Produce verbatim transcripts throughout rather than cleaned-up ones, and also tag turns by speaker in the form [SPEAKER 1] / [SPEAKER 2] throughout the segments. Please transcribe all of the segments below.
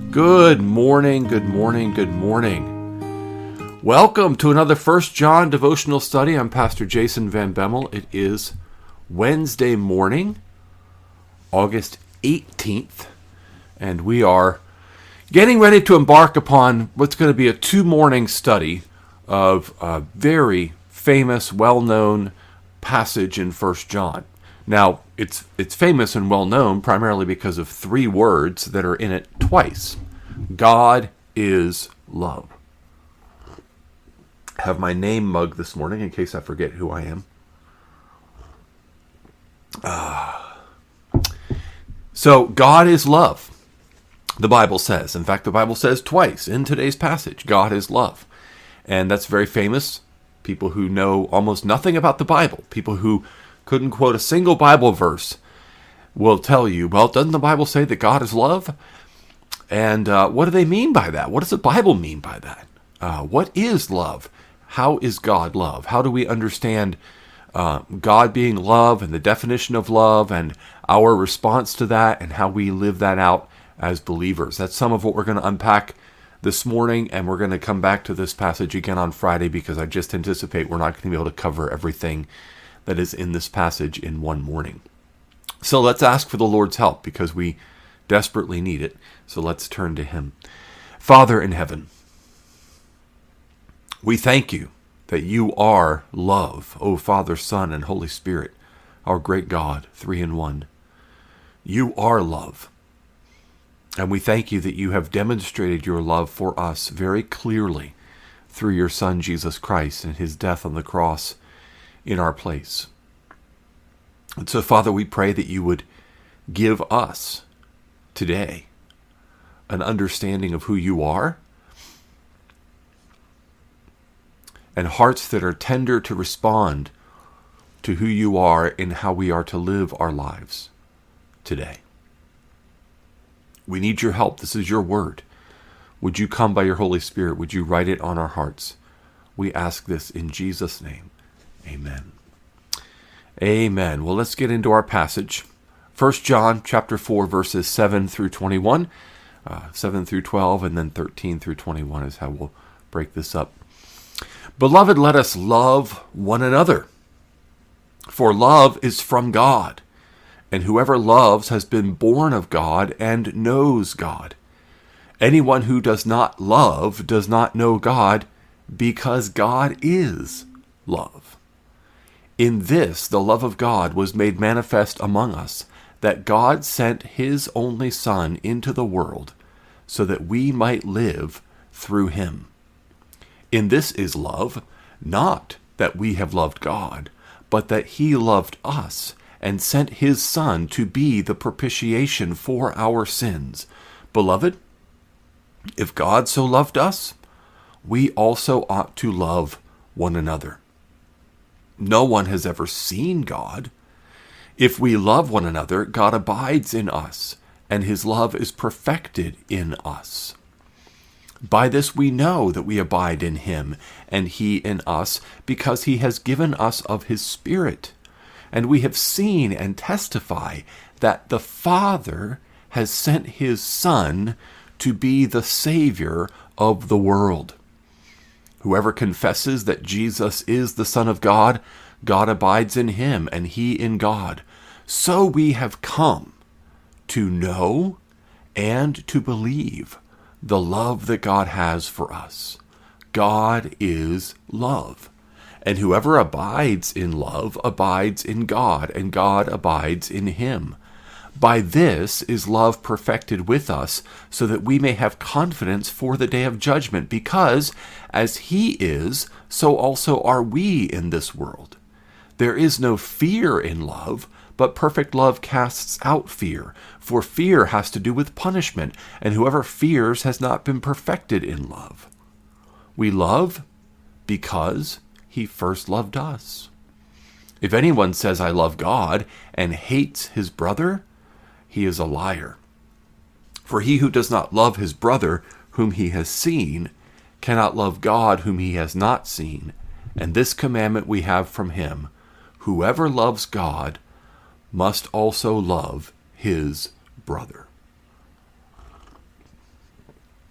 [SPEAKER 1] Good morning, good morning, good morning. Welcome to another First John devotional study. I'm Pastor Jason Van Bemmel. It is Wednesday morning, August eighteenth, and we are getting ready to embark upon what's going to be a two-morning study of a very famous, well-known passage in First John. Now, it's it's famous and well-known primarily because of three words that are in it twice. God is love. I have my name mug this morning in case I forget who I am. Uh, so, God is love, the Bible says. In fact, the Bible says twice in today's passage, God is love. And that's very famous. People who know almost nothing about the Bible, people who couldn't quote a single Bible verse, will tell you, well, doesn't the Bible say that God is love? And uh, what do they mean by that? What does the Bible mean by that? Uh, what is love? How is God love? How do we understand uh, God being love and the definition of love and our response to that and how we live that out as believers? That's some of what we're going to unpack this morning, and we're going to come back to this passage again on Friday because I just anticipate we're not going to be able to cover everything that is in this passage in one morning. So let's ask for the Lord's help because we desperately need it. So let's turn to Him. Father in heaven, we thank you that you are love, O Father, Son, and Holy Spirit, our great God, three in one. You are love. And we thank you that you have demonstrated your love for us very clearly through your Son, Jesus Christ, and his death on the cross in our place. And so, Father, we pray that you would give us today an understanding of who you are and hearts that are tender to respond to who you are and how we are to live our lives today. We need your help. This is your word. Would you come by your Holy Spirit? Would you write it on our hearts? We ask this in Jesus' name. Amen. Amen. Well, let's get into our passage. First John chapter four, verses seven through twenty-one, uh, seven through twelve, and then thirteen through twenty-one is how we'll break this up. Beloved, let us love one another, for love is from God, and whoever loves has been born of God and knows God. Anyone who does not love does not know God, because God is love. In this, the love of God was made manifest among us, that God sent his only Son into the world, so that we might live through him. In this is love, not that we have loved God, but that he loved us, and sent his Son to be the propitiation for our sins. Beloved, if God so loved us, we also ought to love one another. No one has ever seen God. If we love one another, God abides in us, and his love is perfected in us. By this we know that we abide in him, and he in us, because he has given us of his Spirit. And we have seen and testify that the Father has sent his Son to be the Savior of the world. Whoever confesses that Jesus is the Son of God, God abides in him, and he in God. So we have come to know and to believe the love that God has for us. God is love. And whoever abides in love abides in God, and God abides in him. By this is love perfected with us, so that we may have confidence for the day of judgment, because as he is, so also are we in this world. There is no fear in love, but perfect love casts out fear, for fear has to do with punishment, and whoever fears has not been perfected in love. We love because he first loved us. If anyone says, I love God, and hates his brother, he is a liar. For he who does not love his brother whom he has seen cannot love God whom he has not seen. And this commandment we have from him: whoever loves God must also love his brother.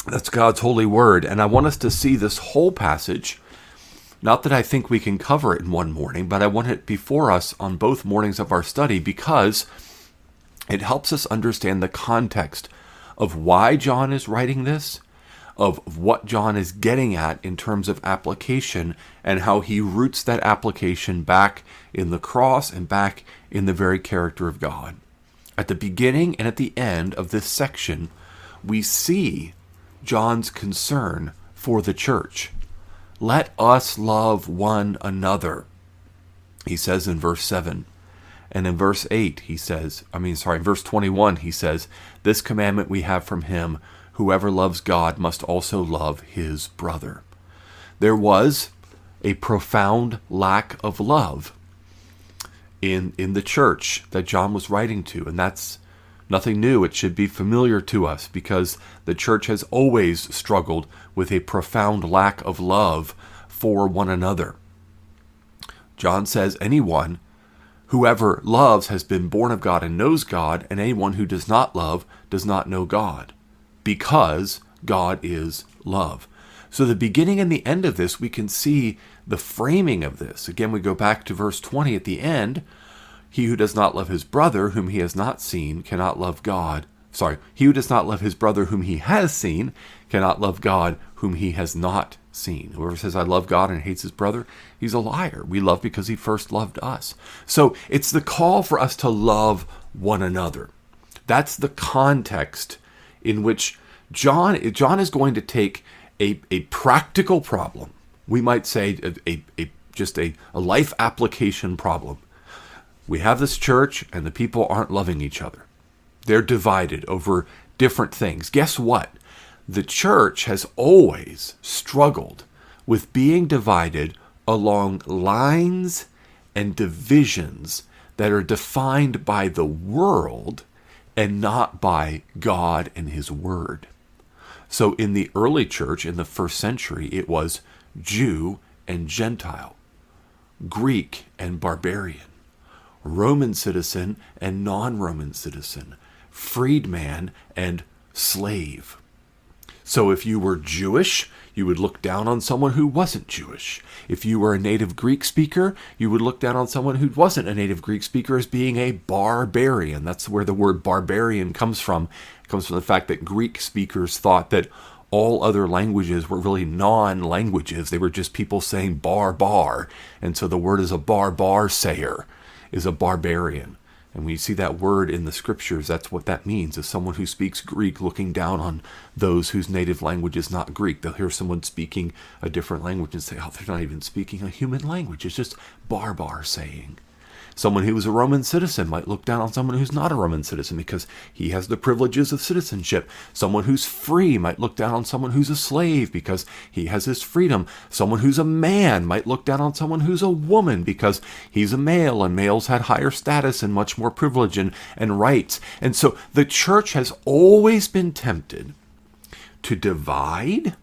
[SPEAKER 1] That's God's holy word. And I want us to see this whole passage. Not that I think we can cover it in one morning, but I want it before us on both mornings of our study because it helps us understand the context of why John is writing this, of what John is getting at in terms of application, and how he roots that application back in the cross and back in the very character of God. At the beginning and at the end of this section, we see John's concern for the church. Let us love one another, he says in verse seven. And in verse eight, he says, I mean, sorry, in verse twenty-one, he says, this commandment we have from him, whoever loves God must also love his brother. There was a profound lack of love in, in the church that John was writing to, and that's nothing new. It should be familiar to us because the church has always struggled with a profound lack of love for one another. John says, anyone, whoever loves has been born of God and knows God, and anyone who does not love does not know God, because God is love. So the beginning and the end of this, we can see the framing of this. Again, we go back to verse twenty at the end. He who does not love his brother whom he has not seen cannot love God. Sorry, he who does not love his brother whom he has seen cannot love God whom he has not seen. Whoever says, I love God and hates his brother, he's a liar. We love because he first loved us. So it's the call for us to love one another. That's the context in which John, John is going to take a, a practical problem. We might say a, a, a just a, a life application problem. We have this church and the people aren't loving each other. They're divided over different things. Guess what? The church has always struggled with being divided along lines and divisions that are defined by the world and not by God and his word. So in the early church, in the first century, it was Jew and Gentile, Greek and barbarian, Roman citizen and non-Roman citizen, freedman and slave. So if you were Jewish, you would look down on someone who wasn't Jewish. If you were a native Greek speaker, you would look down on someone who wasn't a native Greek speaker as being a barbarian. That's where the word barbarian comes from. It comes from the fact that Greek speakers thought that all other languages were really non-languages. They were just people saying bar, bar. And so the word is a bar-bar sayer, is a barbarian. And when you see that word in the scriptures, that's what that means, is someone who speaks Greek looking down on those whose native language is not Greek. They'll hear someone speaking a different language and say, oh, they're not even speaking a human language. It's just barbar saying. Someone who is a Roman citizen might look down on someone who's not a Roman citizen because he has the privileges of citizenship. Someone who's free might look down on someone who's a slave because he has his freedom. Someone who's a man might look down on someone who's a woman because he's a male, and males had higher status and much more privilege and, and rights. And so the church has always been tempted to divide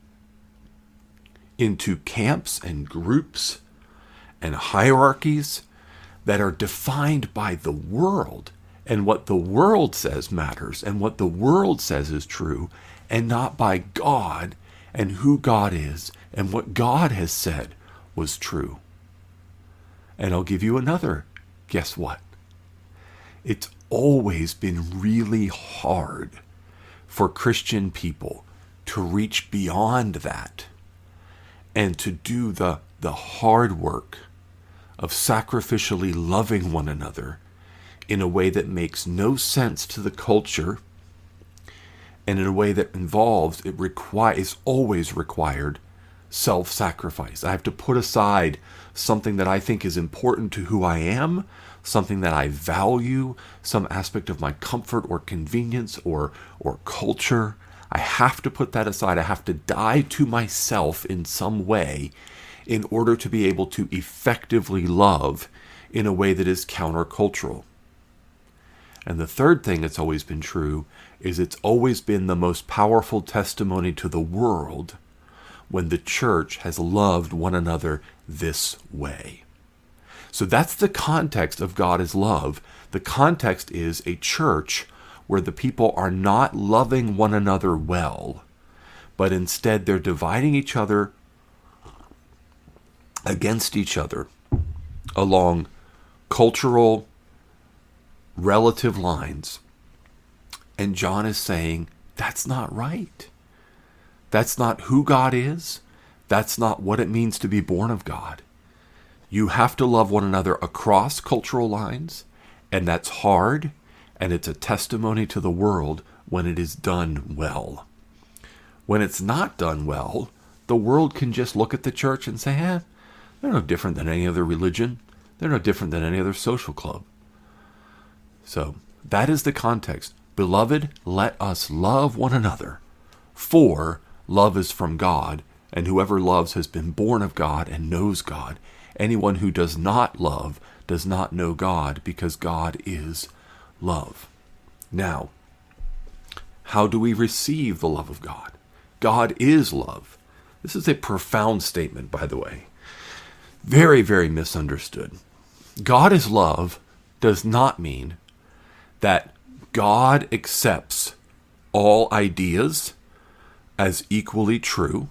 [SPEAKER 1] into camps and groups and hierarchies that are defined by the world and what the world says matters and what the world says is true, and not by God and who God is and what God has said was true. And I'll give you another, guess what? It's always been really hard for Christian people to reach beyond that and to do the, the hard work of sacrificially loving one another in a way that makes no sense to the culture, and in a way that involves, it requires, is always required self-sacrifice. I have to put aside something that I think is important to who I am, something that I value, some aspect of my comfort or convenience or, or culture. I have to put that aside. I have to die to myself in some way in order to be able to effectively love in a way that is countercultural. And the third thing that's always been true is it's always been the most powerful testimony to the world when the church has loved one another this way. So that's the context of God is love. The context is a church where the people are not loving one another well but instead they're dividing each other against each other along cultural, relative lines. And John is saying, that's not right. That's not who God is. That's not what it means to be born of God. You have to love one another across cultural lines, and that's hard, and it's a testimony to the world when it is done well. When it's not done well, the world can just look at the church and say, eh, they're no different than any other religion. They're no different than any other social club. So that is the context. Beloved, let us love one another, for love is from God, and whoever loves has been born of God and knows God. Anyone who does not love does not know God, because God is love. Now, how do we receive the love of God? God is love. This is a profound statement, by the way. Very, very misunderstood. God is love does not mean that God accepts all ideas as equally true.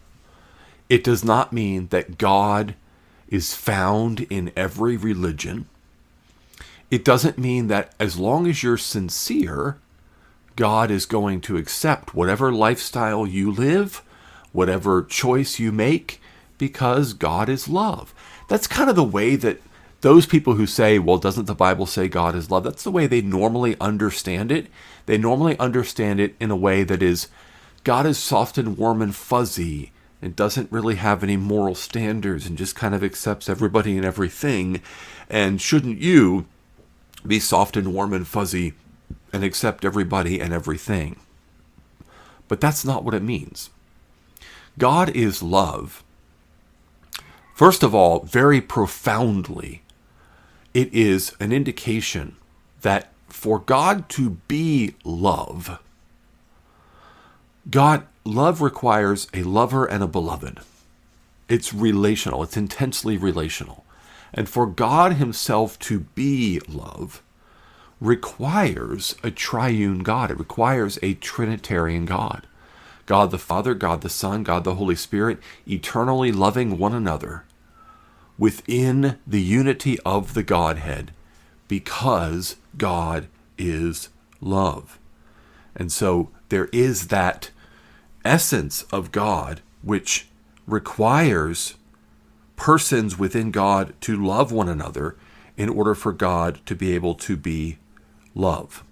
[SPEAKER 1] It does not mean that God is found in every religion. It doesn't mean that as long as you're sincere, God is going to accept whatever lifestyle you live, whatever choice you make, because God is love. That's kind of the way that those people who say, well, doesn't the Bible say God is love? That's the way they normally understand it. They normally understand it in a way that is, God is soft and warm and fuzzy and doesn't really have any moral standards and just kind of accepts everybody and everything. And shouldn't you be soft and warm and fuzzy and accept everybody and everything? But that's not what it means. God is love. First of all, very profoundly, it is an indication that for God to be love, God, love requires a lover and a beloved. It's relational. It's intensely relational. And for God himself to be love requires a triune God. It requires a Trinitarian God. God the Father, God the Son, God the Holy Spirit, eternally loving one another within the unity of the Godhead, because God is love. And so there is that essence of God which requires persons within God to love one another in order for God to be able to be love.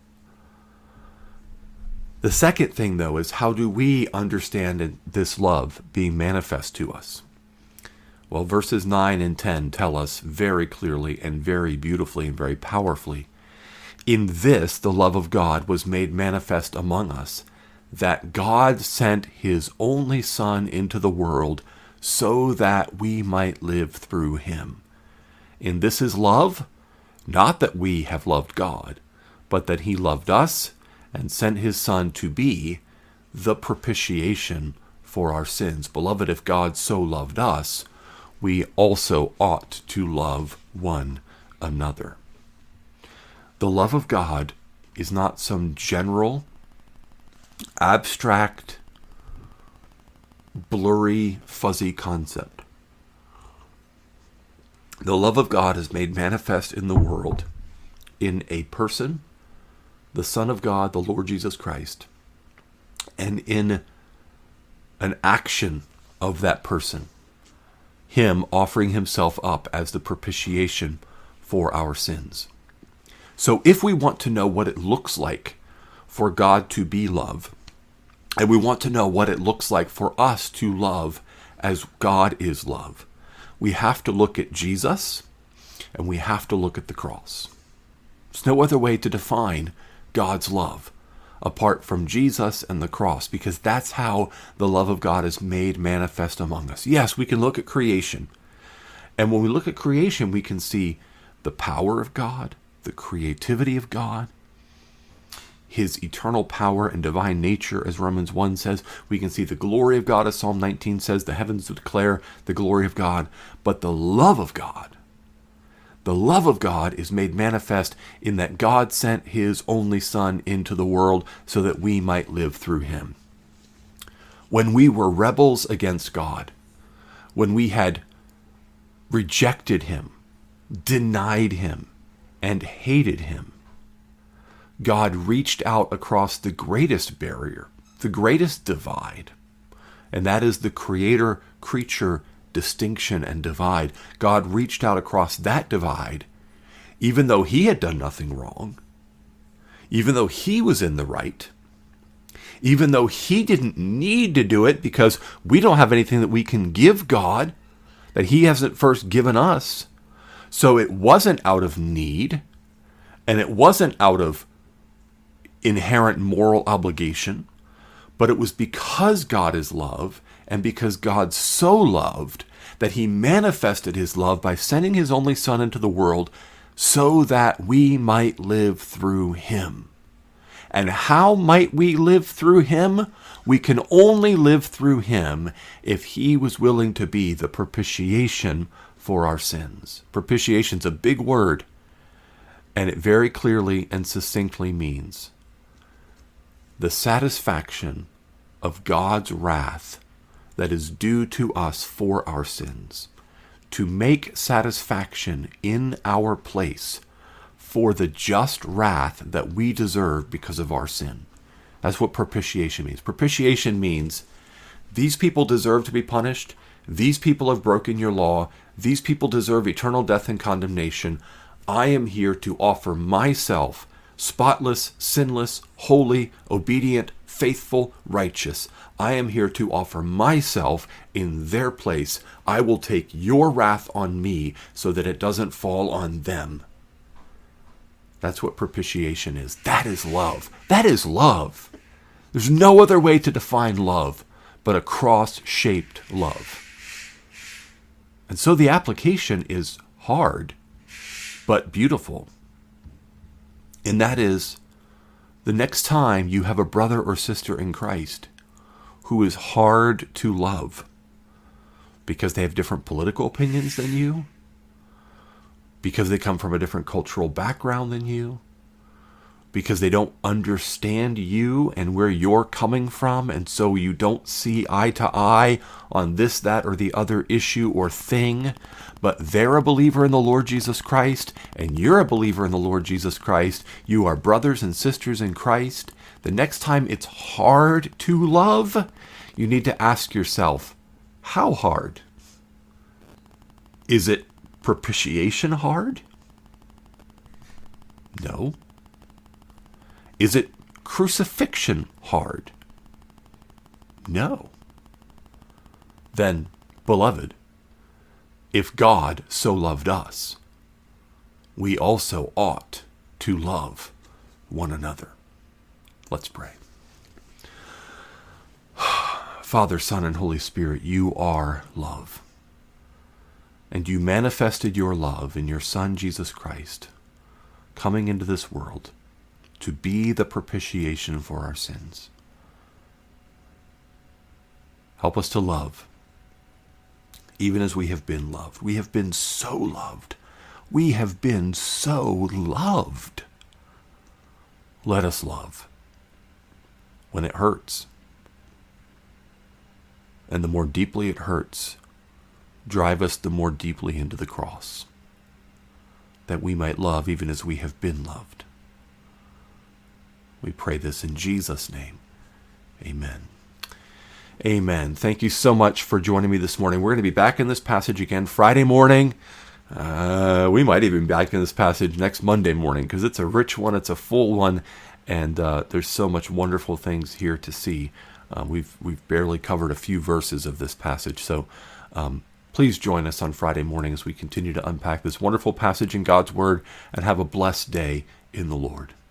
[SPEAKER 1] The second thing, though, is how do we understand this love being manifest to us? Well, verses nine and ten tell us very clearly and very beautifully and very powerfully, in this the love of God was made manifest among us, that God sent his only Son into the world so that we might live through him. In this is love, not that we have loved God, but that he loved us and sent his Son to be the propitiation for our sins. Beloved, if God so loved us, we also ought to love one another. The love of God is not some general, abstract, blurry, fuzzy concept. The love of God is made manifest in the world in a person, the Son of God, the Lord Jesus Christ, and in an action of that person, him offering himself up as the propitiation for our sins. So if we want to know what it looks like for God to be love, and we want to know what it looks like for us to love as God is love, we have to look at Jesus, and we have to look at the cross. There's no other way to define God's love apart from Jesus and the cross, because that's how the love of God is made manifest among us. Yes, we can look at creation, and when we look at creation, we can see the power of God, the creativity of God, his eternal power and divine nature, as Romans one says. We can see the glory of God, as Psalm nineteen says, the heavens declare the glory of God. But the love of God, the love of God is made manifest in that God sent his only Son into the world so that we might live through him. when we were rebels against God, when we had rejected him, denied him, and hated him, God reached out across the greatest barrier, the greatest divide, and that is the creator-creature distinction and divide. God reached out across that divide, even though he had done nothing wrong, even though he was in the right, even though he didn't need to do it because we don't have anything that we can give God that he hasn't first given us. So it wasn't out of need, and it wasn't out of inherent moral obligation, but it was because God is love, and because God so loved that he manifested his love by sending his only Son into the world so that we might live through him. And how might we live through him? We can only live through him if he was willing to be the propitiation for our sins. Propitiation's a big word, and it very clearly and succinctly means the satisfaction of God's wrath that is due to us for our sins, to make satisfaction in our place for the just wrath that we deserve because of our sin. That's what propitiation means. Propitiation means these people deserve to be punished. These people have broken your law. These people deserve eternal death and condemnation. I am here to offer myself, spotless, sinless, holy, obedient, faithful, righteous. I am here to offer myself in their place. I will take your wrath on me so that it doesn't fall on them. That's what propitiation is. That is love. That is love. There's no other way to define love but a cross-shaped love. And so the application is hard, but beautiful. And that is, the next time you have a brother or sister in Christ who is hard to love because they have different political opinions than you, because they come from a different cultural background than you, because they don't understand you and where you're coming from, and so you don't see eye to eye on this, that, or the other issue or thing, but they're a believer in the Lord Jesus Christ, and you're a believer in the Lord Jesus Christ. You are brothers and sisters in Christ. The next time it's hard to love, you need to ask yourself, how hard? Is it propitiation hard? No. Is it crucifixion hard? No. Then, beloved, if God so loved us, we also ought to love one another. Let's pray. Father, Son, and Holy Spirit, you are love. And you manifested your love in your Son, Jesus Christ, coming into this world to be the propitiation for our sins. Help us to love, even as we have been loved. We have been so loved. We have been so loved. Let us love when it hurts. And the more deeply it hurts, drive us the more deeply into the cross, that we might love even as we have been loved. We pray this in Jesus' name. Amen. Amen. Thank you so much for joining me this morning. We're going to be back in this passage again Friday morning. Uh, we might even be back in this passage next Monday morning because it's a rich one, it's a full one, and uh, there's so much wonderful things here to see. Uh, we've we've barely covered a few verses of this passage, so um, please join us on Friday morning as we continue to unpack this wonderful passage in God's Word, and have a blessed day in the Lord.